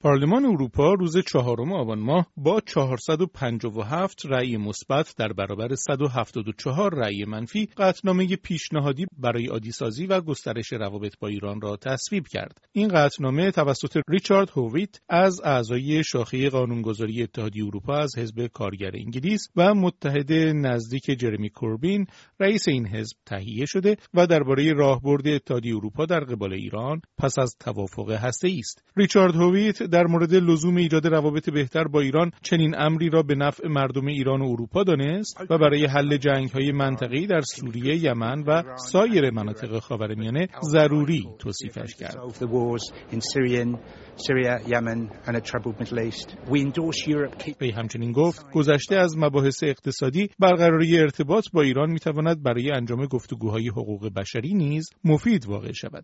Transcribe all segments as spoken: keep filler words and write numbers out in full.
پارلمان اروپا روز چهارم آبان ماه با چهارصد و پنجاه و هفت رأی مثبت در برابر صد و هفتاد و چهار رأی منفی قطعنامه پیشنهادی برای عادی‌سازی و گسترش روابط با ایران را تصویب کرد. این قطعنامه توسط ریچارد هوویت از اعضای شاخه قانونگذاری اتحادیه اروپا از حزب کارگر انگلیس و متحد نزدیک جرمی کوربین رئیس این حزب تهیه شده و درباره راهبرد اتحادیه اروپا در قبال ایران پس از توافق هسته‌ای است. ریچارد هوویت در مورد لزوم ایجاد روابط بهتر با ایران چنین امری را به نفع مردم ایران و اروپا دانست و برای حل جنگ‌های منطقه‌ای در سوریه، یمن و سایر مناطق خاورمیانه ضروری توصیفش کرد. وی همچنین گفت گذشته از مباحث اقتصادی برقراری ارتباط با ایران می‌تواند برای انجام گفتگوهای حقوق بشری نیز مفید واقع شود.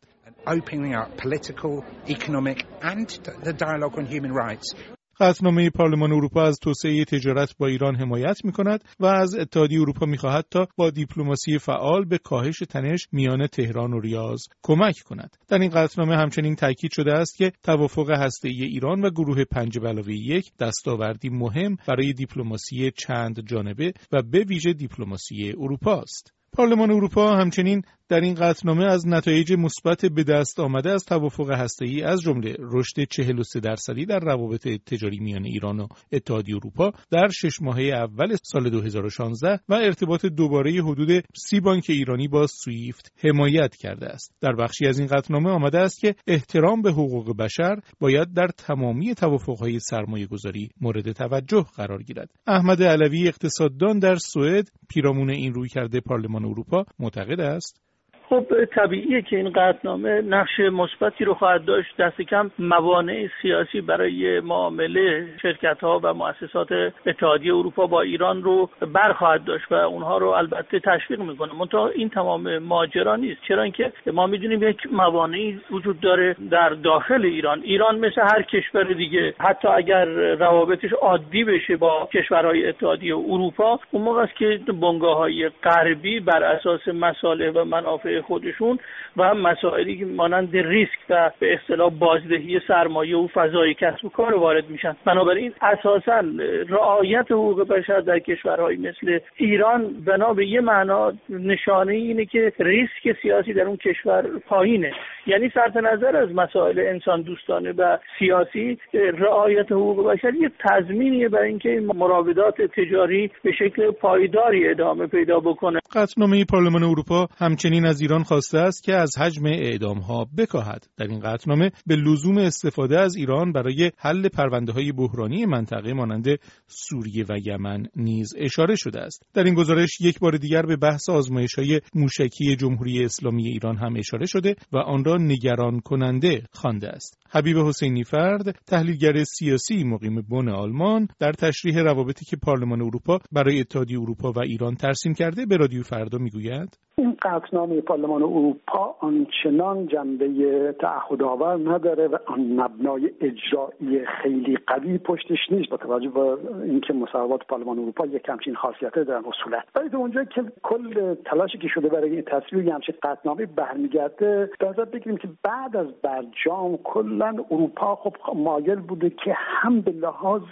قطعنامه پارلمان اروپا از توسعه تجارت با ایران حمایت می‌کند و از اتحادیه اروپا می‌خواهد تا با دیپلماسی فعال به کاهش تنش میان تهران و ریاض کمک کند. در این قطعنامه همچنین تاکید شده است که توافق هسته‌ای ایران و گروه پنج به علاوه یک دستاوردی مهم برای دیپلماسی چند جانبه و به ویژه دیپلماسی اروپا است. پارلمان اروپا همچنین در این قطعنامه از نتایج مثبت به دست آمده از توافق هسته‌ای از جمله رشد چهل و سه درصدی در روابط تجاری میان ایران و اتحادیه اروپا در شش ماهه اول سال دو هزار و شانزده و ارتباط دوباره حدود سی بانک ایرانی با سویفت حمایت کرده است. در بخشی از این قطعنامه آمده است که احترام به حقوق بشر باید در تمامی توافق‌های سرمایه‌گذاری مورد توجه قرار گیرد. احمد علوی اقتصاددان در سوئد پیرامون این رویکرد پارلمان اروپا معتقد است خب طبیعیه که این قطعنامه نقش مثبتی رو خواهد داشت. دست کم موانع سیاسی برای معامله شرکت‌ها و مؤسسات اتحادیه اروپا با ایران رو برخواهد داشت و اونها رو البته تشویق میکنه. منتها این تمام ماجرا نیست، چرا اینکه ما میدونیم یک موانعی وجود داره در داخل ایران. ایران مثل هر کشور دیگه حتی اگر روابطش عادی بشه با کشورهای اتحادیه اروپا، اون موقع است که بنگاه‌های غربی بر اساس مصالح و منافع خودشون و مسائلی که مانند ریسک و به اصطلاح بازدهی سرمایه و فضای کسب و کار وارد میشن. بنابراین اساساً رعایت حقوق بشر در کشورهای مثل ایران بنا به یه معنا نشانه اینه که ریسک سیاسی در اون کشور پایینه. یعنی صرف نظر از مسائل انسان دوستانه و سیاسی، رعایت حقوق بشر یه تضمینیه برای اینکه مراودات تجاری به شکل پایداری ادامه پیدا بکنه. قطعنامه پارلمان اروپا همچنین از ایران خواسته است که از حجم اعدام‌ها بکاهد. در این قطعنامه به لزوم استفاده از ایران برای حل پرونده‌های بحرانی منطقه مانند سوریه و یمن نیز اشاره شده است. در این گزارش یک بار دیگر به بحث آزمایش‌های موشکی جمهوری اسلامی ایران هم اشاره شده و آن را نگران کننده خوانده است. حبیب حسینی فرد، تحلیلگر سیاسی مقیم بن آلمان، در تشریح روابطی که پارلمان اروپا برای اتحادیه اروپا و ایران ترسیم کرده به رادیو فردا میگوید: این قطعنامه پارلمان اروپا آنچنان جنبه تعهدآور نداره و آن مبنای اجرایی خیلی قوی پشتش نیست، با توجه به اینکه مصوبات پارلمان اروپا یک همچین خاصیتی دارن اصولا. ولی در اونجا که کل تلاشی که شده برای این تصویب همچین قطعنامه برمیگرده، لازم بگیم که بعد از برجام کلا اروپا خب مایل بوده که هم به لحاظ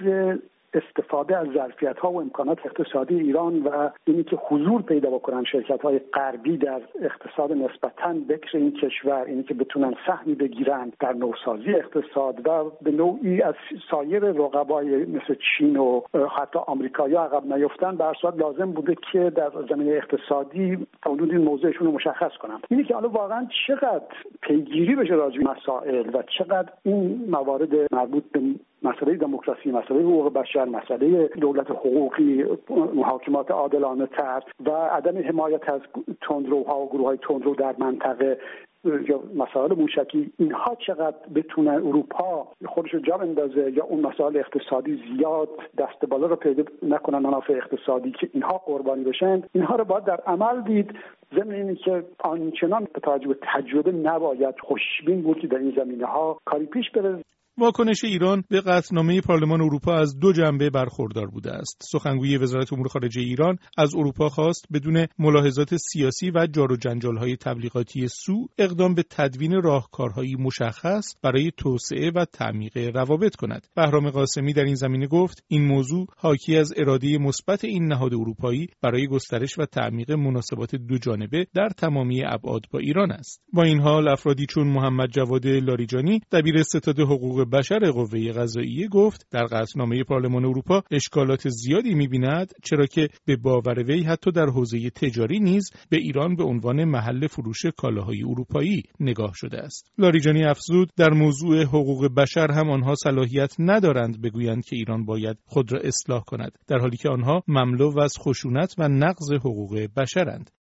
استفاده از ظرفیت‌ها و امکانات اقتصادی ایران و اینی که حضور پیدا بکنن شرکت‌های غربی در اقتصاد نسبتاً بکر این کشور، اینی که بتونن سهمی بگیرن در نوسازی اقتصاد و به نوعی از سایر رقبای مثل چین و حتی آمریکایی‌ها عقب نیفتن، به هر صورت لازم بوده که در زمینه اقتصادی حدود این موضوعشون رو مشخص کنن. اینی که حالا واقعاً چقدر پیگیری بشه راجع به مسائل و چقدر این موارد مربوط به مسئله دموکراسی، مسئله حقوق بشر، مسئله دولت حقوقی، محاکمات عادلانه تر و عدم حمایت از تندروها و گروه‌های تندرو در منطقه یا مسائل موشکی، اینها چقدر بتونه اروپا خودش رو جا بندازه یا اون مسائل اقتصادی زیاد دست بالا رو پیدا نکنن، منافع اقتصادی که اینها قربانی بشن، اینها رو باید در عمل دید. ضمن اینی که آنچنان به توجه به تجربه نباید خوشبین بود که در این زمینه ها کاری پیش بره. واکنش ایران به قطعنامه پارلمان اروپا از دو جنبه برخوردار بوده است. سخنگوی وزارت امور خارجه ایران از اروپا خواست بدون ملاحظات سیاسی و جار و جنجال‌های تبلیغاتی سو اقدام به تدوین راهکارهایی مشخص برای توسعه و تعمیق روابط کند. بهرام قاسمی در این زمینه گفت این موضوع حاکی از اراده مثبت این نهاد اروپایی برای گسترش و تعمیق مناسبات دوجانبه در تمامی ابعاد با ایران است. با این حال افرادی چون محمد جواد لاریجانی دبیر ستاد حقوق بشر قوه قضاییه گفت در قطعنامه پارلمان اروپا اشکالات زیادی می‌بیند، چرا که به باور وی حتی در حوزه تجاری نیز به ایران به عنوان محل فروش کالاهای اروپایی نگاه شده است. لاریجانی افزود در موضوع حقوق بشر هم آنها صلاحیت ندارند بگویند که ایران باید خود را اصلاح کند، در حالی که آنها مملو از خشونت و نقض حقوق بشرند.